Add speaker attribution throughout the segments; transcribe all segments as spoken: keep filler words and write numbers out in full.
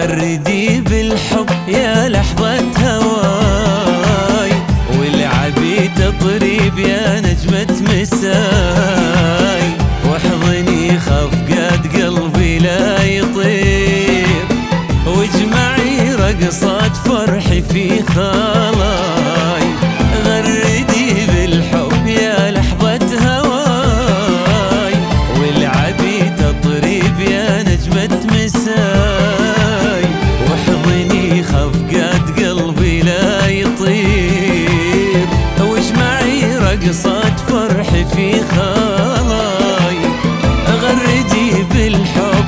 Speaker 1: غردي بالحب يا لحظة هواي، والعبي تطريب يا نجمة مساي، واحضني خفقات قلبي لا يطير، واجمعي رقصات فرحي في خلاي. غردي بالحب يا لحظة هواي، والعبي تطريب يا نجمة مساي، واحضني خفقات قلبي لا يطير، واجمعي رقصات فرحي في خلاي. غردي بالحب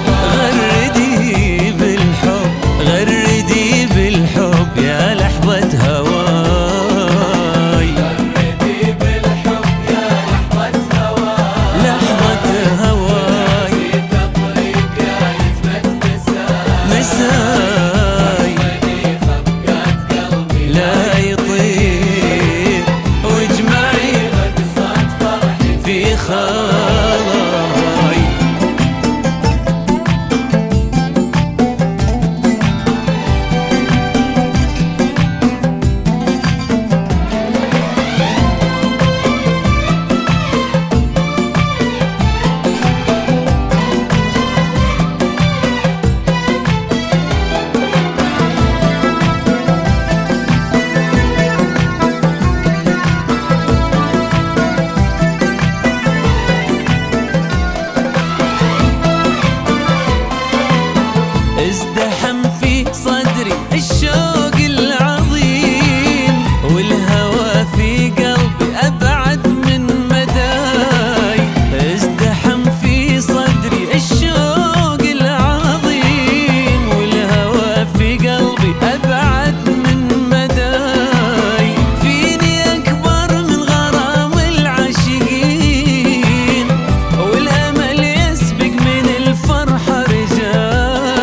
Speaker 1: غردي بالحب غردي بالحب يا لحظة هواي،
Speaker 2: غردي بالحب يا لحظة هواي،
Speaker 1: لحظة هواي
Speaker 2: تطريب يا نجمة مساي،
Speaker 1: مساي
Speaker 2: واحضني خفقات قلبي
Speaker 1: لا يطير، واجمعي
Speaker 2: رقصات فرحي
Speaker 1: في خلاي. ازدحم في صدري الشوق العظيم، والهوى في قلبي أبعد من مداي. ازدحم في صدري الشوق العظيم، والهوى في قلبي أبعد من مداي. فيني أكبر من غرام العاشقين، والأمل يسبق من الفرحة رجال.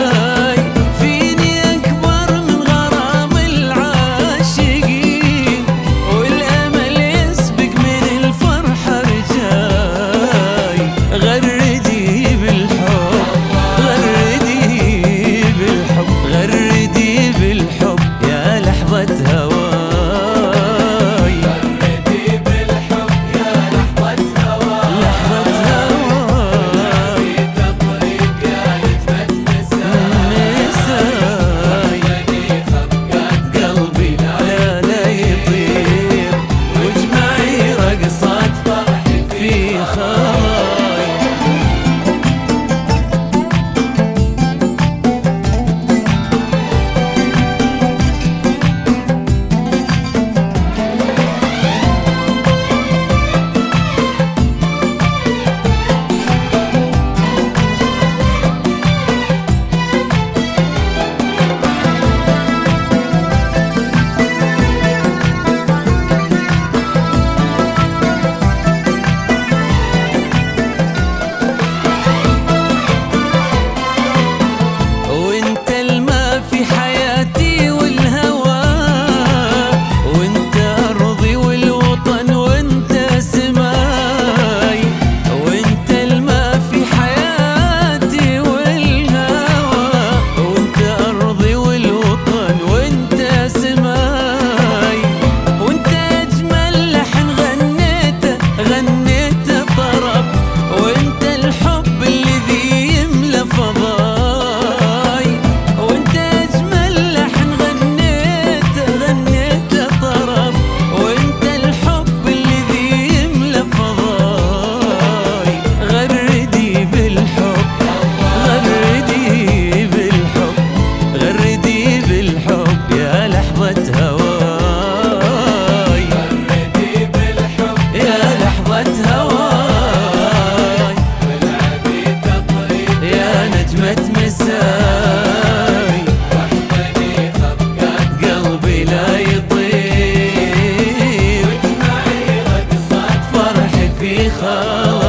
Speaker 1: مساي،
Speaker 2: واحضني خفقات
Speaker 1: قلبي لا يطير،
Speaker 2: واجمعي رقصات
Speaker 1: فرحي في خاطري.